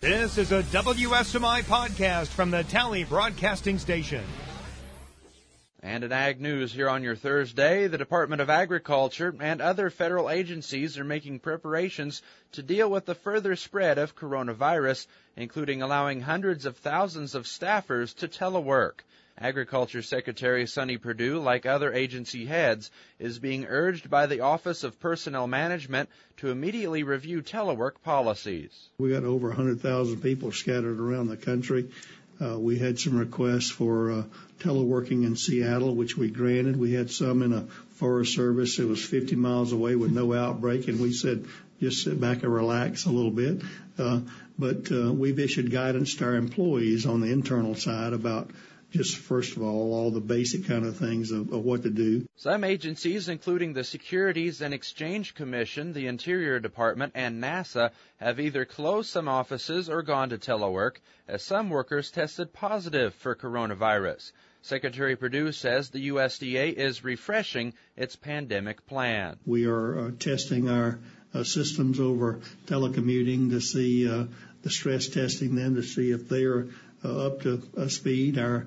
This is a WSMI podcast from the Tally Broadcasting Station. And in Ag News here on your Thursday, the Department of Agriculture and other federal agencies are making preparations to deal with the further spread of coronavirus, including allowing hundreds of thousands of staffers to telework. Agriculture Secretary Sonny Perdue, like other agency heads, is being urged by the Office of Personnel Management to immediately review telework policies. We got over 100,000 people scattered around the country. We had some requests for teleworking in Seattle, which we granted. We had some in a Forest Service that was 50 miles away with no outbreak, and we said, just sit back and relax a little bit. But we've issued guidance to our employees on the internal side about just, first of all the basic kind of things of what to do. Some agencies, including the Securities and Exchange Commission, the Interior Department, and NASA, have either closed some offices or gone to telework, as some workers tested positive for coronavirus. Secretary Perdue says the USDA is refreshing its pandemic plan. We are testing our systems over telecommuting to see the stress testing them to see if they are up to speed. Our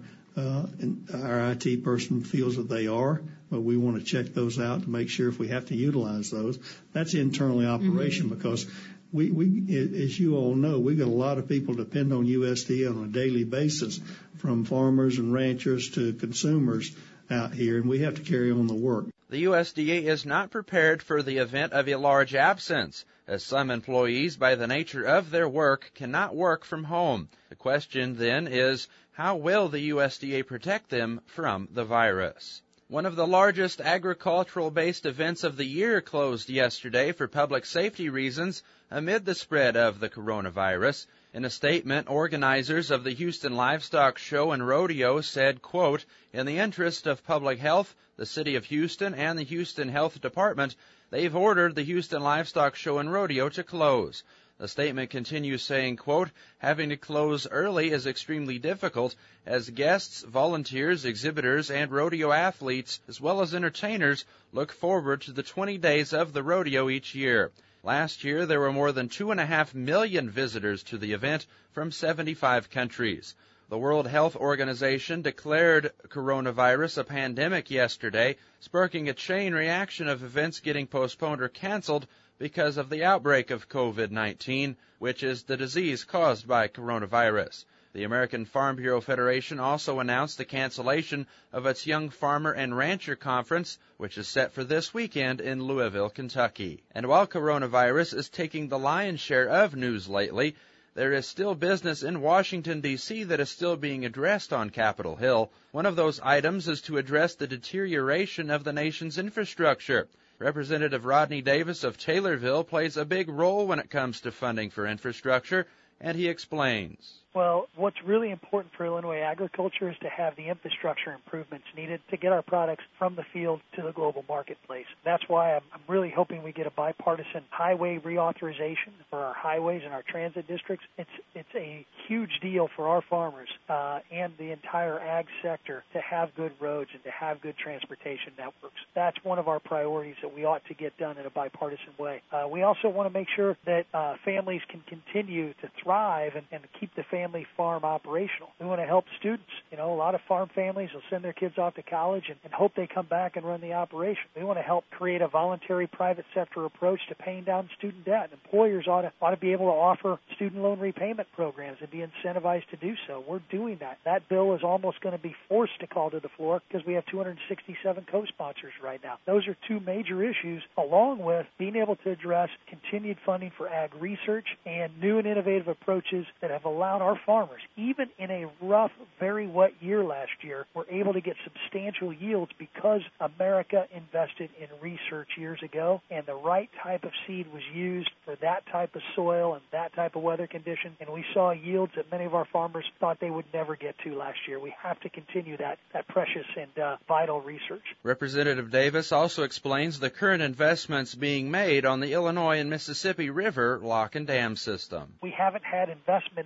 IT person feels that they are, but we want to check those out to make sure if we have to utilize those. That's internally operation because we, as you all know, we got a lot of people depend on USDA on a daily basis, from farmers and ranchers to consumers out here, and we have to carry on the work. The USDA is not prepared for the event of a large absence, as some employees, by the nature of their work, cannot work from home. The question then is, how will the USDA protect them from the virus? One of the largest agricultural-based events of the year closed yesterday for public safety reasons amid the spread of the coronavirus. In a statement, organizers of the Houston Livestock Show and Rodeo said, quote, "In the interest of public health, the City of Houston and the Houston Health Department, they've ordered the Houston Livestock Show and Rodeo to close." The statement continues saying, quote, "Having to close early is extremely difficult as guests, volunteers, exhibitors, and rodeo athletes, as well as entertainers, look forward to the 20 days of the rodeo each year." Last year, there were more than 2.5 million visitors to the event from 75 countries. The World Health Organization declared coronavirus a pandemic yesterday, sparking a chain reaction of events getting postponed or canceled because of the outbreak of COVID-19, which is the disease caused by coronavirus. The American Farm Bureau Federation also announced the cancellation of its Young Farmer and Rancher Conference, which is set for this weekend in Louisville, Kentucky. And while coronavirus is taking the lion's share of news lately, there is still business in Washington, D.C. that is still being addressed on Capitol Hill. One of those items is to address the deterioration of the nation's infrastructure. Representative Rodney Davis of Taylorville plays a big role when it comes to funding for infrastructure, and he explains. Well, what's really important for Illinois agriculture is to have the infrastructure improvements needed to get our products from the field to the global marketplace. That's why I'm really hoping we get a bipartisan highway reauthorization for our highways and our transit districts. It's a huge deal for our farmers and the entire ag sector to have good roads and to have good transportation networks. That's one of our priorities that we ought to get done in a bipartisan way. We also want to make sure that families can continue to thrive and keep the family farm operational. We want to help students. You know, a lot of farm families will send their kids off to college and hope they come back and run the operation. We want to help create a voluntary private sector approach to paying down student debt. Employers ought to be able to offer student loan repayment programs and be incentivized to do so. We're doing that. That bill is almost going to be forced to call to the floor because we have 267 co-sponsors right now. Those are two major issues, along with being able to address continued funding for ag research and new and innovative approaches that have allowed our farmers, even in a rough, very wet year last year, were able to get substantial yields because America invested in research years ago, and the right type of seed was used for that type of soil and that type of weather condition, and we saw yields that many of our farmers thought they would never get to last year. We have to continue that precious and vital research. Representative Davis also explains the current investments being made on the Illinois and Mississippi River lock and dam system. We haven't had investment in our Illinois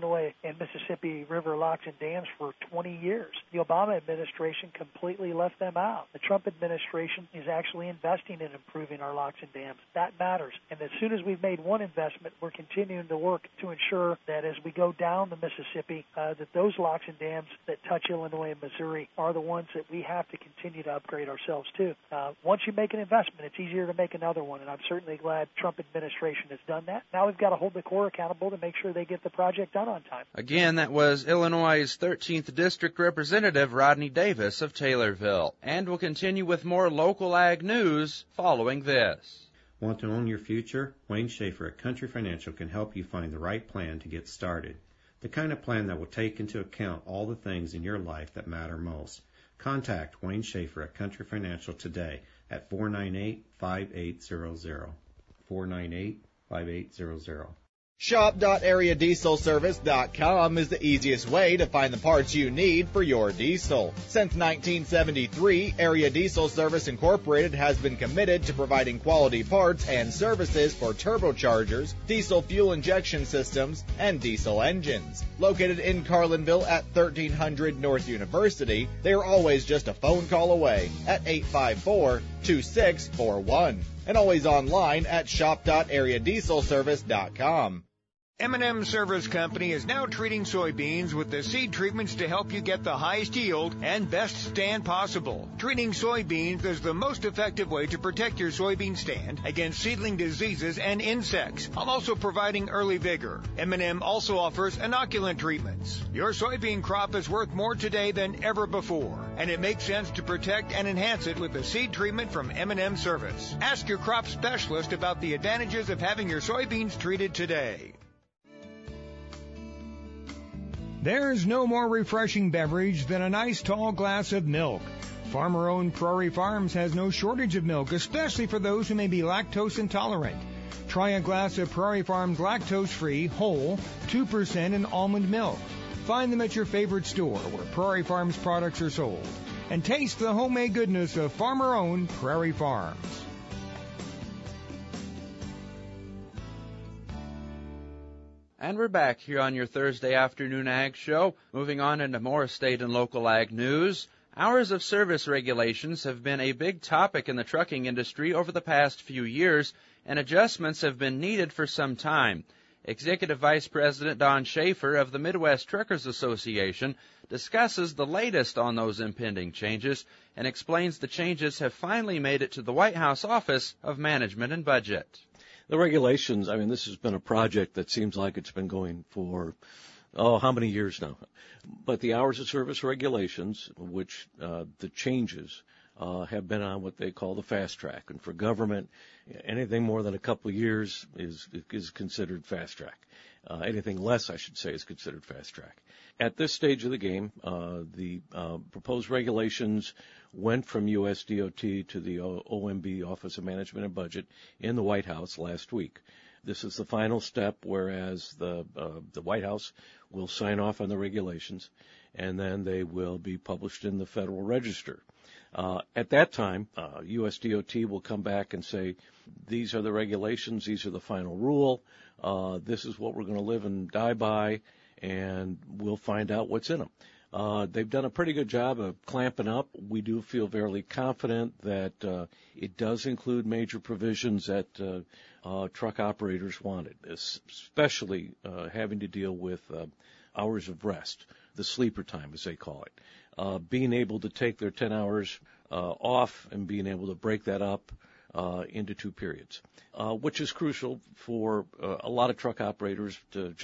Illinois and Mississippi River locks and dams for 20 years. The Obama administration completely left them out. The Trump administration is actually investing in improving our locks and dams. That matters. And as soon as we've made one investment, we're continuing to work to ensure that as we go down the Mississippi, that those locks and dams that touch Illinois and Missouri are the ones that we have to continue to upgrade ourselves to. Once you make an investment, it's easier to make another one, and I'm certainly glad Trump administration has done that. Now we've got to hold the Corps accountable to make sure they get the project done on time. Again, that was Illinois' 13th District Representative Rodney Davis of Taylorville. And we'll continue with more local ag news following this. Want to own your future? Wayne Schaefer at Country Financial can help you find the right plan to get started. The kind of plan that will take into account all the things in your life that matter most. Contact Wayne Schaefer at Country Financial today at 498-5800. 498-5800. Shop.areadieselservice.com is the easiest way to find the parts you need for your diesel. Since 1973, Area Diesel Service Incorporated has been committed to providing quality parts and services for turbochargers, diesel fuel injection systems, and diesel engines. Located in Carlinville at 1300 North University, they are always just a phone call away at 854-2641 and always online at shop.areadieselservice.com. M&M Service Company is now treating soybeans with the seed treatments to help you get the highest yield and best stand possible. Treating soybeans is the most effective way to protect your soybean stand against seedling diseases and insects, while also providing early vigor. M&M also offers inoculant treatments. Your soybean crop is worth more today than ever before, and it makes sense to protect and enhance it with the seed treatment from M&M Service. Ask your crop specialist about the advantages of having your soybeans treated today. There's no more refreshing beverage than a nice tall glass of milk. Farmer-owned Prairie Farms has no shortage of milk, especially for those who may be lactose intolerant. Try a glass of Prairie Farms lactose-free, whole, 2% and almond milk. Find them at your favorite store where Prairie Farms products are sold. And taste the homemade goodness of farmer-owned Prairie Farms. And we're back here on your Thursday afternoon ag show. Moving on into more state and local ag news. Hours of service regulations have been a big topic in the trucking industry over the past few years, and adjustments have been needed for some time. Executive Vice President Don Schaefer of the Midwest Truckers Association discusses the latest on those impending changes and explains the changes have finally made it to the White House Office of Management and Budget. The regulations, this has been a project that seems like it's been going for, how many years now? But the hours of service regulations, which the changes have been on what they call the fast track. And for government, anything more than a couple of years is considered fast track. Anything less, I should say, is considered fast track. At this stage of the game, the proposed regulations went from USDOT to the OMB, Office of Management and Budget, in the White House last week. This is the final step, whereas the White House will sign off on the regulations, and then they will be published in the Federal Register. At that time, USDOT will come back and say, these are the regulations, these are the final rule, this is what we're going to live and die by, and we'll find out what's in them. They've done a pretty good job of clamping up. We do feel fairly confident that it does include major provisions that truck operators wanted, especially having to deal with hours of rest, the sleeper time, as they call it. Being able to take their 10 hours off and being able to break that up into two periods, which is crucial for a lot of truck operators to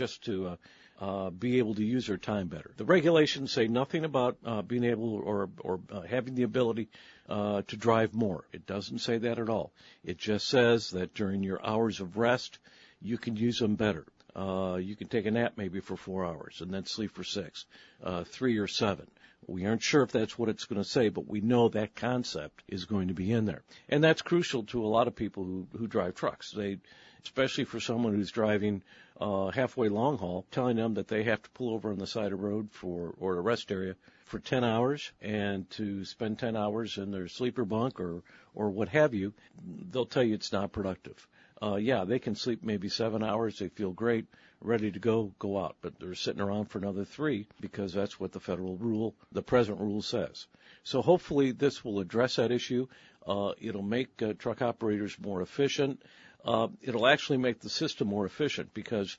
be able to use their time better. The regulations say nothing about being able or having the ability to drive more. It doesn't say that at all. It just says that during your hours of rest, you can use them better. You can take a nap maybe for 4 hours and then sleep for 6, 3 or 7. We aren't sure if that's what it's going to say, but we know that concept is going to be in there. And that's crucial to a lot of people who drive trucks. Especially for someone who's driving halfway long haul, telling them that they have to pull over on the side of the road or a rest area for 10 hours and to spend 10 hours in their sleeper bunk or what have you, they'll tell you it's not productive. they can sleep maybe 7 hours. They feel great, ready to go out. But they're sitting around for another 3 because that's what the federal rule, the present rule says. So hopefully this will address that issue. It'll make truck operators more efficient. It'll actually make the system more efficient because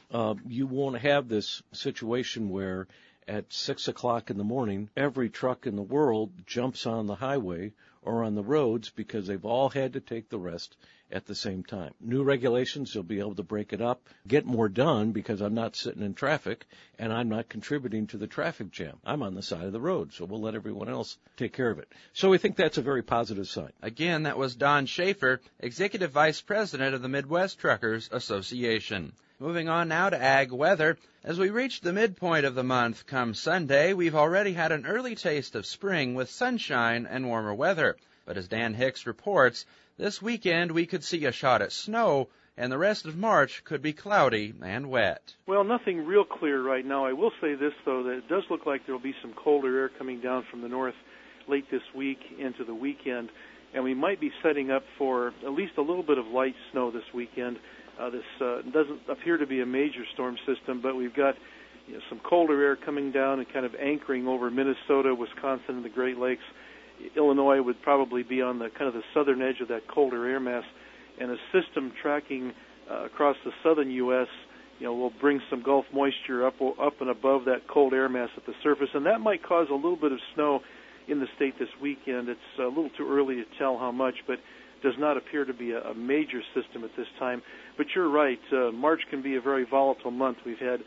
you won't have this situation where at 6 o'clock in the morning, every truck in the world jumps on the highway or on the roads because they've all had to take the rest at the same time. New regulations, you'll be able to break it up, get more done because I'm not sitting in traffic and I'm not contributing to the traffic jam. I'm on the side of the road, so we'll let everyone else take care of it. So we think that's a very positive sign. Again, that was Don Schaefer, Executive Vice President of the Midwest Truckers Association. Moving on now to ag weather. As we reach the midpoint of the month come Sunday, we've already had an early taste of spring with sunshine and warmer weather. But as Dan Hicks reports, this weekend we could see a shot at snow, and the rest of March could be cloudy and wet. Well, nothing real clear right now. I will say this, though, that it does look like there will be some colder air coming down from the north late this week into the weekend, and we might be setting up for at least a little bit of light snow this weekend. This doesn't appear to be a major storm system, but we've got some colder air coming down and kind of anchoring over Minnesota, Wisconsin, and the Great Lakes. Illinois would probably be on the kind of the southern edge of that colder air mass, and a system tracking across the southern U.S. Will bring some Gulf moisture up and above that cold air mass at the surface, and that might cause a little bit of snow in the state this weekend. It's a little too early to tell how much, but does not appear to be a major system at this time. But you're right, March can be a very volatile month. We've had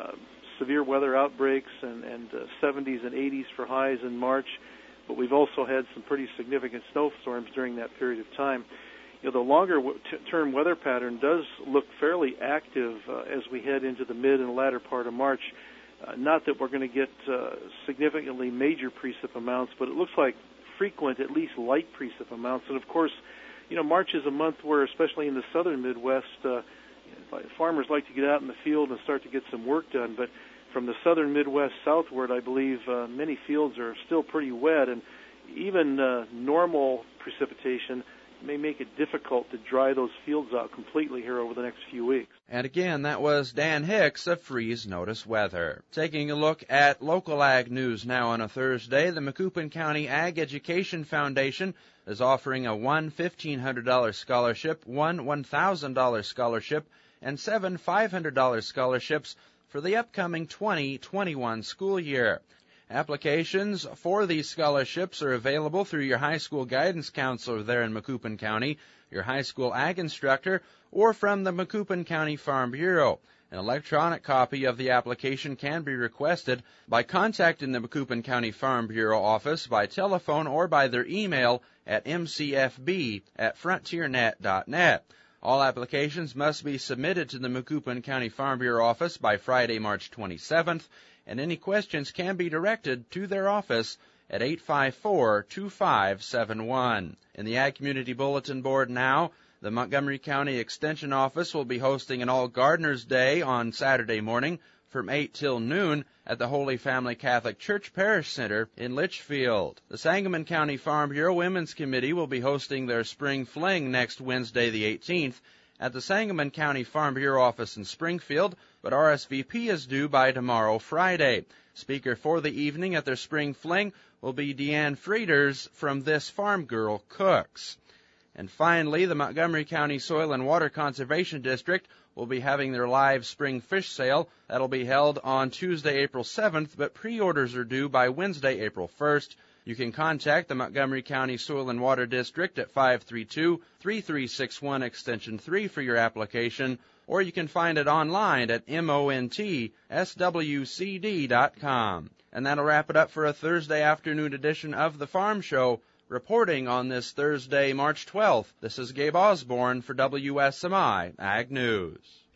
severe weather outbreaks and 70s and 80s for highs in March, but we've also had some pretty significant snowstorms during that period of time. The longer-term weather pattern does look fairly active as we head into the mid and latter part of March. Not that we're going to get significantly major precip amounts, but it looks like frequent, at least light precip amounts. And, of course, March is a month where, especially in the southern Midwest, farmers like to get out in the field and start to get some work done. But from the southern Midwest southward, I believe many fields are still pretty wet, and even normal precipitation may make it difficult to dry those fields out completely here over the next few weeks. And again, that was Dan Hicks of Freeze Notice Weather. Taking a look at local ag news now on a Thursday, the Macoupin County Ag Education Foundation is offering a one $1,500 scholarship, one $1,000 scholarship, and 7 $500 scholarships for the upcoming 2021 school year. Applications for these scholarships are available through your high school guidance counselor there in Macoupin County, your high school ag instructor, or from the Macoupin County Farm Bureau. An electronic copy of the application can be requested by contacting the Macoupin County Farm Bureau office by telephone or by their email at mcfb@frontiernet.net. All applications must be submitted to the Macoupin County Farm Bureau office by Friday, March 27th, and any questions can be directed to their office at 854-2571. In the Ag Community Bulletin Board now, the Montgomery County Extension Office will be hosting an All Gardeners Day on Saturday morning from 8 till noon at the Holy Family Catholic Church Parish Center in Litchfield. The Sangamon County Farm Bureau Women's Committee will be hosting their Spring Fling next Wednesday the 18th at the Sangamon County Farm Bureau office in Springfield, but RSVP is due by tomorrow, Friday. Speaker for the evening at their Spring Fling will be Deanne Frieders from This Farm Girl Cooks. And finally, the Montgomery County Soil and Water Conservation District will be having their live spring fish sale. That'll be held on Tuesday, April 7th, but pre-orders are due by Wednesday, April 1st. You can contact the Montgomery County Soil and Water District at 532-3361 Extension 3 for your application, or you can find it online at montswcd.com. And that'll wrap it up for a Thursday afternoon edition of The Farm Show. Reporting on this Thursday, March 12th, this is Gabe Osborne for WSMI Ag News.